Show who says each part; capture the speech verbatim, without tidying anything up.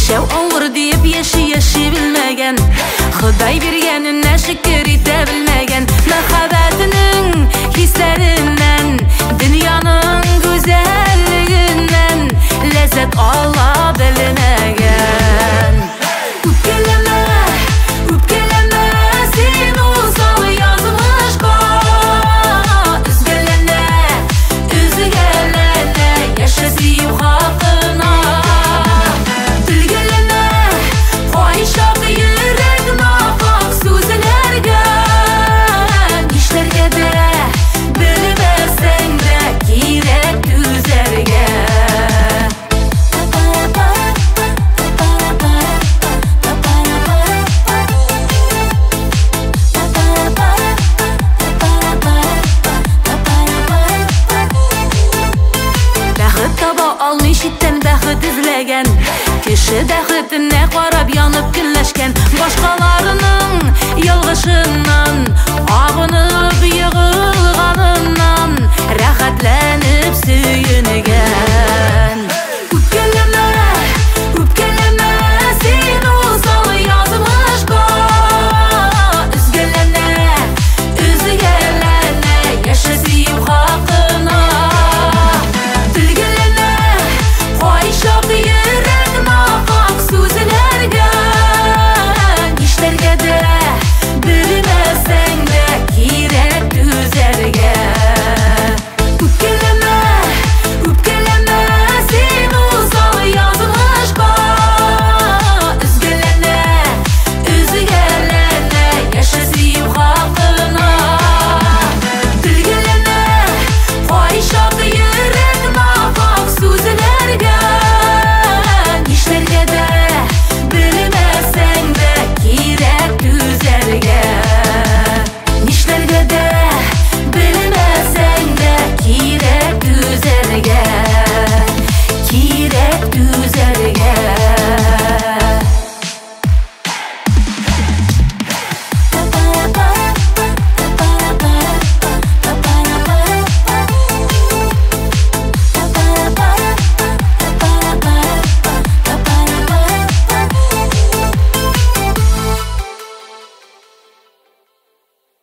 Speaker 1: Яшәү авыр дип яши-яши белмәгән, Ходай биргәненә шөкер итә белмәгән, мәхәббәтенең хисләреннән, дөньяның гүзәллегеннән ләззәт ала белмәгән. Үпкәләмә, үпкәләмә син усал язмышка, Үзгәләнә, үзгәләнә яшә сөю хакына. Белгәләнә, кайчак йөрәк нахак сүзләргә, нишләргә дә белмәсәң дә кирәк түзәргә. Бәхет таба алмый читтән бәхет эзләгән, кеше бәхетенә карап янып көнләшкән, башкаларының ялгышыннан, агынып егылганыннан рәхәтләнеп сөенегән.